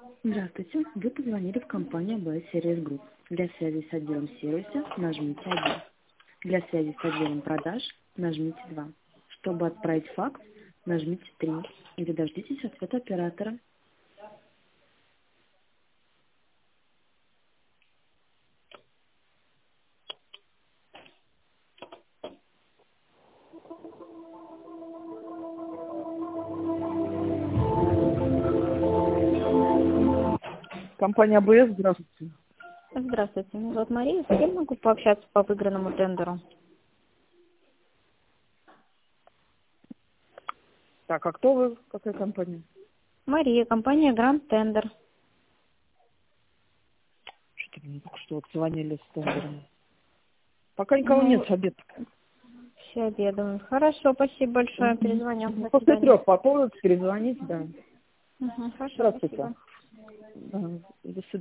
Здравствуйте, вы позвонили в компанию ABS Series Group. Для связи с отделом сервиса нажмите 1. Для связи с отделом продаж нажмите 2. Чтобы отправить факс, нажмите 3. Или дождитесь ответа оператора. Компания АБС, здравствуйте. Здравствуйте, меня зовут Мария. С кем могу пообщаться по выигранному тендеру? Так, а кто вы? Какая компания? Мария, компания Гранд Тендер. Что-то мне только что вот звонили с тендером. Пока никого Ну, нет, обед. все обедают. Хорошо, спасибо большое. Перезвоню. До После свидания. 3 по поводу перезвонить, да. Хорошо, Здравствуйте. спасибо. Да, до свидания.